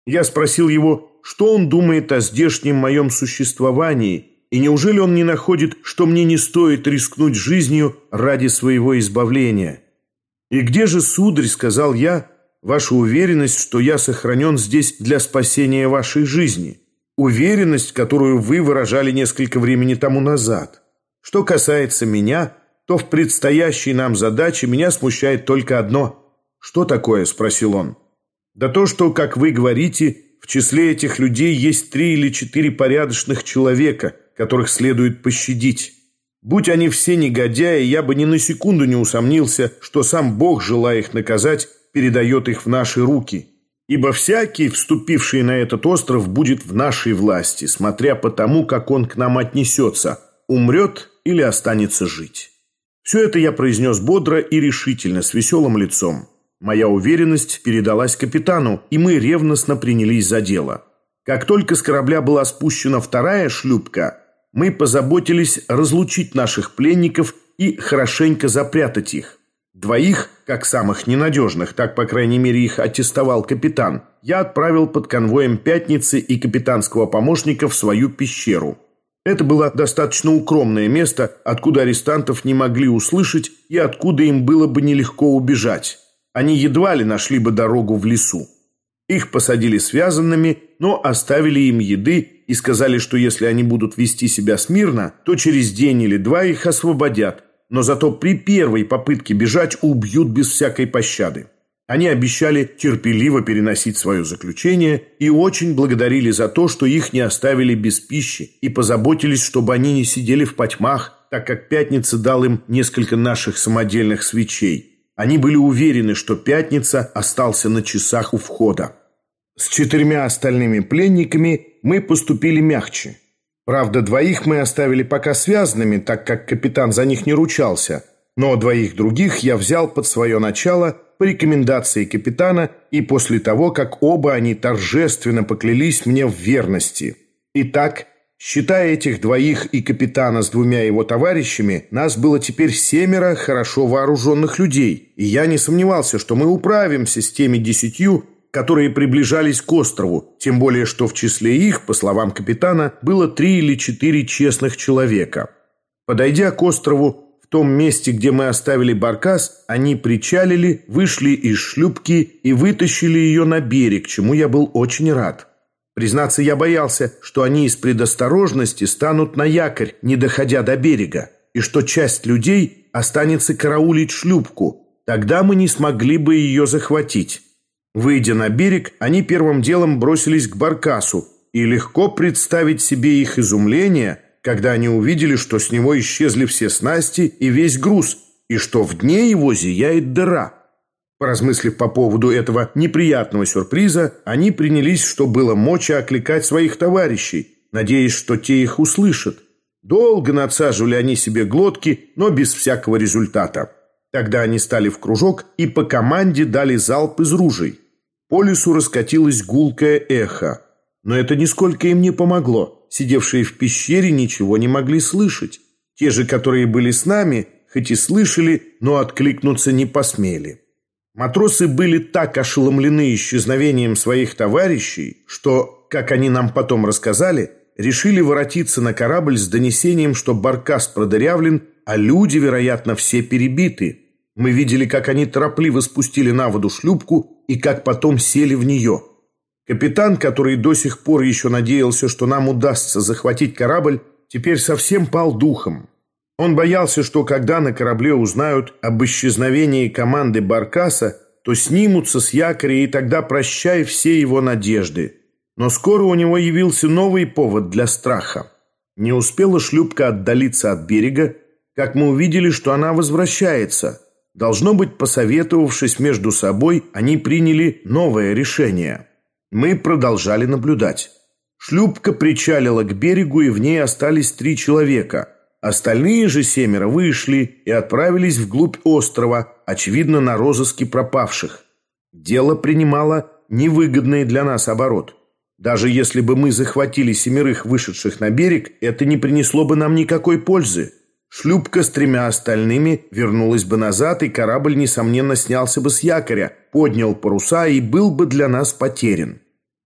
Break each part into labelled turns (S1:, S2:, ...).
S1: Я спросил его, что он думает о здешнем моем существовании, и неужели он не находит, что мне не стоит рискнуть жизнью ради своего избавления. «И где же, сударь, — сказал я, — ваша уверенность, что я сохранен здесь для спасения вашей жизни? Уверенность, которую вы выражали несколько времени тому назад. Что касается меня, то в предстоящей нам задаче меня смущает только одно». «Что такое?» — спросил он. «Да то, что, как вы говорите, в числе этих людей есть 3 или 4 порядочных человека, которых следует пощадить. Будь они все негодяи, я бы ни на секунду не усомнился, что сам Бог, желая их наказать, передает их в наши руки. Ибо всякий, вступивший на этот остров, будет в нашей власти, смотря по тому, как он к нам отнесется, умрет или останется жить». Все это я произнес бодро и решительно, с веселым лицом. Моя уверенность передалась капитану, и мы ревностно принялись за дело. Как только с корабля была спущена вторая шлюпка, мы позаботились разлучить наших пленников и хорошенько запрятать их. 2, как самых ненадежных, так, по крайней мере, их аттестовал капитан, я отправил под конвоем Пятницы и капитанского помощника в свою пещеру. Это было достаточно укромное место, откуда арестантов не могли услышать и откуда им было бы нелегко убежать. Они едва ли нашли бы дорогу в лесу. Их посадили связанными, но оставили им еды и сказали, что если они будут вести себя смирно, то через день или 2 их освободят, но зато при первой попытке бежать убьют без всякой пощады. Они обещали терпеливо переносить свое заключение и очень благодарили за то, что их не оставили без пищи и позаботились, чтобы они не сидели в потьмах, так как Пятница дал им несколько наших самодельных свечей. Они были уверены, что Пятница остался на часах у входа. С 4 остальными пленниками мы поступили мягче. Правда, 2 мы оставили пока связанными, так как капитан за них не ручался, но 2 других я взял под свое начало по рекомендации капитана и после того, как оба они торжественно поклялись мне в верности. Итак, считая этих 2 и капитана с 2 его товарищами, нас было теперь 7 хорошо вооруженных людей, и я не сомневался, что мы управимся с теми 10, которые приближались к острову, тем более, что в числе их, по словам капитана, было 3 или 4 честных человека. Подойдя к острову, в том месте, где мы оставили баркас, они причалили, вышли из шлюпки и вытащили ее на берег, чему я был очень рад. Признаться, я боялся, что они из предосторожности станут на якорь, не доходя до берега, и что часть людей останется караулить шлюпку. Тогда мы не смогли бы ее захватить. Выйдя на берег, они первым делом бросились к баркасу, и легко представить себе их изумление, когда они увидели, что с него исчезли все снасти и весь груз, и что в дне его зияет дыра. Поразмыслив по поводу этого неприятного сюрприза, они принялись, что было мочи, окликать своих товарищей, надеясь, что те их услышат. Долго надсаживали они себе глотки, но без всякого результата. Тогда они стали в кружок и по команде дали залп из ружей. По лесу раскатилось гулкое эхо. Но это нисколько им не помогло. Сидевшие в пещере ничего не могли слышать. Те же, которые были с нами, хоть и слышали, но откликнуться не посмели. Матросы были так ошеломлены исчезновением своих товарищей, что, как они нам потом рассказали, решили воротиться на корабль с донесением, что баркас продырявлен, а люди, вероятно, все перебиты. Мы видели, как они торопливо спустили на воду шлюпку и как потом сели в нее. Капитан, который до сих пор еще надеялся, что нам удастся захватить корабль, теперь совсем пал духом. Он боялся, что когда на корабле узнают об исчезновении команды баркаса, то снимутся с якоря, и тогда прощай все его надежды. Но скоро у него явился новый повод для страха. Не успела шлюпка отдалиться от берега, как мы увидели, что она возвращается. Должно быть, посоветовавшись между собой, они приняли новое решение. Мы продолжали наблюдать. Шлюпка причалила к берегу, и в ней остались 3 человека. Остальные же 7 вышли и отправились вглубь острова, очевидно, на розыске пропавших. Дело принимало невыгодный для нас оборот. Даже если бы мы захватили 7 вышедших на берег, это не принесло бы нам никакой пользы. Шлюпка с 3 остальными вернулась бы назад, и корабль, несомненно, снялся бы с якоря, поднял паруса и был бы для нас потерян.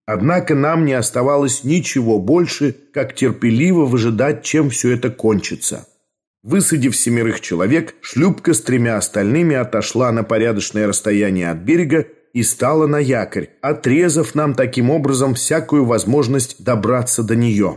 S1: Однако нам не оставалось ничего больше, как терпеливо выжидать, чем все это кончится. Высадив 7 человек, шлюпка с 3 остальными отошла на порядочное расстояние от берега и стала на якорь, отрезав нам таким образом всякую возможность добраться до нее.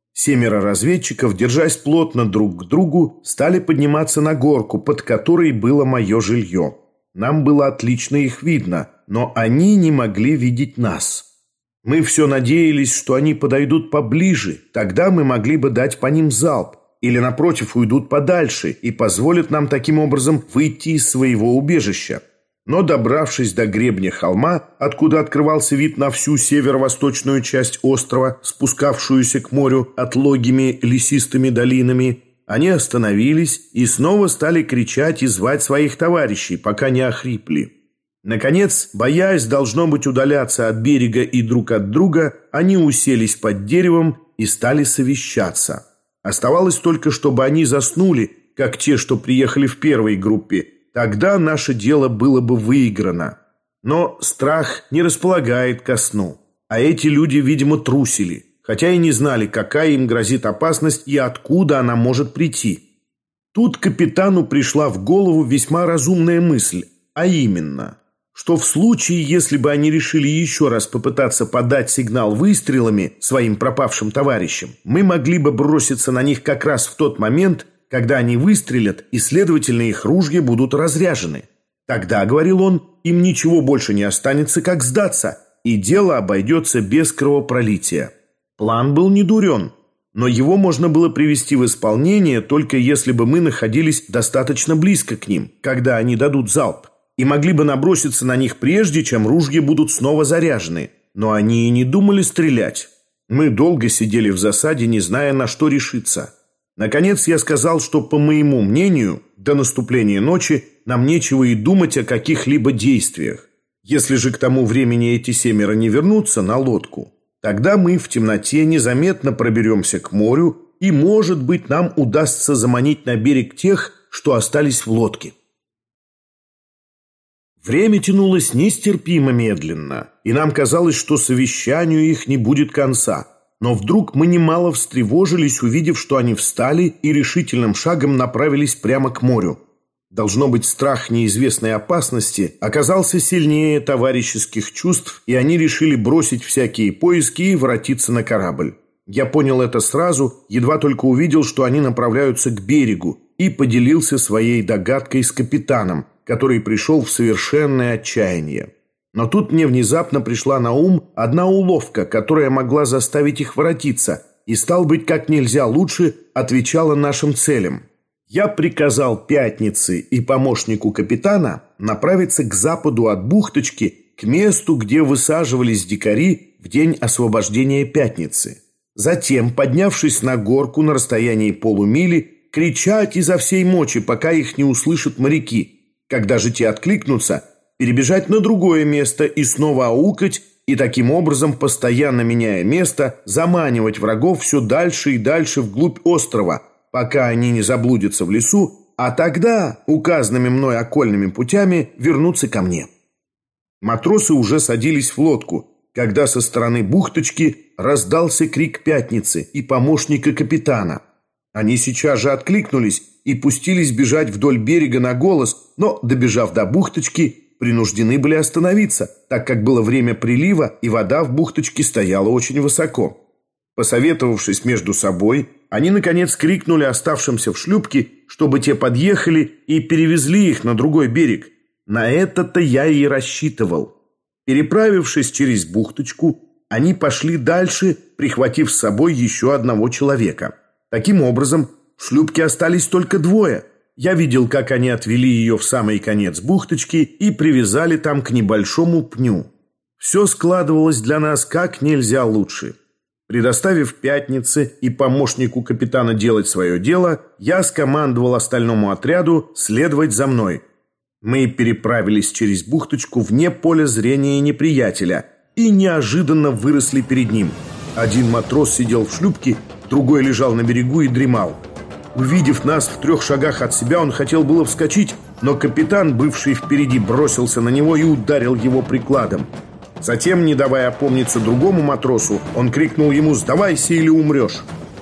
S1: 7 разведчиков, держась плотно друг к другу, стали подниматься на горку, под которой было мое жилье. Нам было отлично их видно, но они не могли видеть нас. Мы все надеялись, что они подойдут поближе, тогда мы могли бы дать по ним залп, или, напротив, уйдут подальше и позволят нам таким образом выйти из своего убежища. Но, добравшись до гребня холма, откуда открывался вид на всю северо-восточную часть острова, спускавшуюся к морю отлогими лесистыми долинами, они остановились и снова стали кричать и звать своих товарищей, пока не охрипли. Наконец, боясь, должно быть, удаляться от берега и друг от друга, они уселись под деревом и стали совещаться. Оставалось только, чтобы они заснули, как те, что приехали в первой группе. Тогда наше дело было бы выиграно. Но страх не располагает ко сну. А эти люди, видимо, трусили, хотя и не знали, какая им грозит опасность и откуда она может прийти. Тут капитану пришла в голову весьма разумная мысль, а именно, что в случае, если бы они решили еще раз попытаться подать сигнал выстрелами своим пропавшим товарищам, мы могли бы броситься на них как раз в тот момент, когда они выстрелят, и, следовательно, их ружья будут разряжены. Тогда, говорил он, им ничего больше не останется, как сдаться, и дело обойдется без кровопролития. План был не дурен, но его можно было привести в исполнение, только если бы мы находились достаточно близко к ним, когда они дадут залп, и могли бы наброситься на них прежде, чем ружья будут снова заряжены. Но они и не думали стрелять. Мы долго сидели в засаде, не зная, на что решиться. Наконец я сказал, что, по моему мнению, до наступления ночи нам нечего и думать о каких-либо действиях. Если же к тому времени эти 7 не вернутся на лодку, тогда мы в темноте незаметно проберемся к морю, и, может быть, нам удастся заманить на берег тех, что остались в лодке. Время тянулось нестерпимо медленно, и нам казалось, что совещанию их не будет конца. Но вдруг мы немало встревожились, увидев, что они встали и решительным шагом направились прямо к морю. Должно быть, страх неизвестной опасности оказался сильнее товарищеских чувств, и они решили бросить всякие поиски и воротиться на корабль. Я понял это сразу, едва только увидел, что они направляются к берегу, и поделился своей догадкой с капитаном, который пришел в совершенное отчаяние. Но тут мне внезапно пришла на ум одна уловка, которая могла заставить их воротиться, и, стал быть, как нельзя лучше отвечала нашим целям. Я приказал Пятнице и помощнику капитана направиться к западу от бухточки, к месту, где высаживались дикари в день освобождения Пятницы. Затем, поднявшись на горку на расстоянии полумили, кричать изо всей мочи, пока их не услышат моряки. Когда же те откликнутся, перебежать на другое место и снова аукать, и таким образом, постоянно меняя место, заманивать врагов все дальше и дальше вглубь острова, пока они не заблудятся в лесу, а тогда, указанными мной окольными путями, вернуться ко мне. Матросы уже садились в лодку, когда со стороны бухточки раздался крик Пятницы и помощника капитана. Они сейчас же откликнулись и пустились бежать вдоль берега на голос, но, добежав до бухточки, принуждены были остановиться, так как было время прилива, и вода в бухточке стояла очень высоко. Посоветовавшись между собой, они, наконец, крикнули оставшимся в шлюпке, чтобы те подъехали и перевезли их на другой берег. На это-то я и рассчитывал. Переправившись через бухточку, они пошли дальше, прихватив с собой еще одного человека. Таким образом, в шлюпке остались только 2. Я видел, как они отвели ее в самый конец бухточки и привязали там к небольшому пню. Все складывалось для нас как нельзя лучше. Предоставив Пятнице и помощнику капитана делать свое дело, я скомандовал остальному отряду следовать за мной. Мы переправились через бухточку вне поля зрения неприятеля и неожиданно выросли перед ним. Один матрос сидел в шлюпке, другой лежал на берегу и дремал. Увидев нас в 3 шагах от себя, он хотел было вскочить, но капитан, бывший впереди, бросился на него и ударил его прикладом. Затем, не давая опомниться другому матросу, он крикнул ему: «Сдавайся или умрешь!».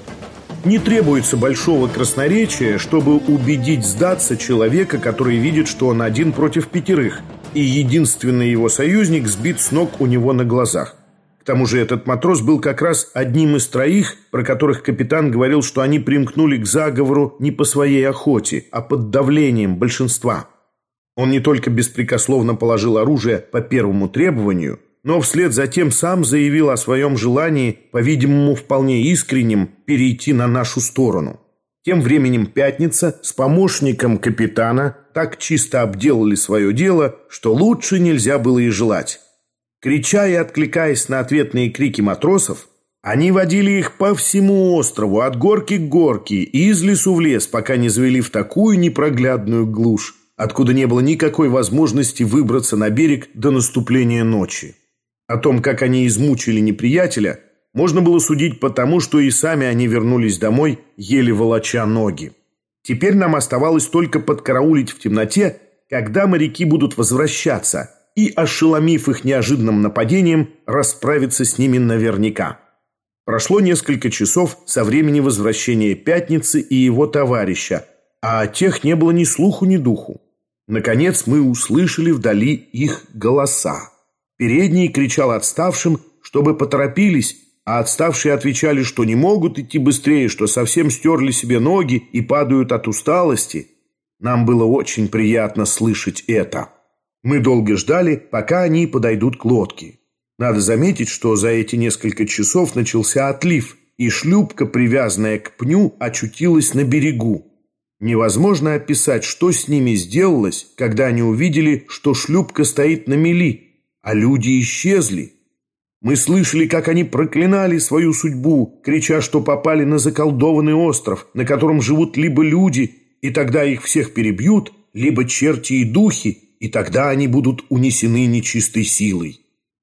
S1: Не требуется большого красноречия, чтобы убедить сдаться человека, который видит, что он один против 5, и единственный его союзник сбит с ног у него на глазах. К тому же этот матрос был как раз одним из 3, про которых капитан говорил, что они примкнули к заговору не по своей охоте, а под давлением большинства. Он не только беспрекословно положил оружие по первому требованию, но вслед за тем сам заявил о своем желании, по-видимому, вполне искреннем, перейти на нашу сторону. Тем временем Пятница с помощником капитана так чисто обделали свое дело, что лучше нельзя было и желать. Крича и откликаясь на ответные крики матросов, они водили их по всему острову, от горки к горке и из лесу в лес, пока не завели в такую непроглядную глушь, откуда не было никакой возможности выбраться на берег до наступления ночи. О том, как они измучили неприятеля, можно было судить по тому, что и сами они вернулись домой, еле волоча ноги. Теперь нам оставалось только подкараулить в темноте, когда моряки будут возвращаться, и, ошеломив их неожиданным нападением, расправиться с ними наверняка. Прошло несколько часов со времени возвращения Пятницы и его товарища, а о тех не было ни слуху, ни духу. Наконец мы услышали вдали их голоса. Передний кричал отставшим, чтобы поторопились, а отставшие отвечали, что не могут идти быстрее, что совсем стерли себе ноги и падают от усталости. Нам было очень приятно слышать это. Мы долго ждали, пока они подойдут к лодке. Надо заметить, что за эти несколько часов начался отлив, и шлюпка, привязанная к пню, очутилась на берегу. Невозможно описать, что с ними сделалось, когда они увидели, что шлюпка стоит на мели, а люди исчезли. Мы слышали, как они проклинали свою судьбу, крича, что попали на заколдованный остров, на котором живут либо люди, и тогда их всех перебьют, либо черти и духи, и тогда они будут унесены нечистой силой.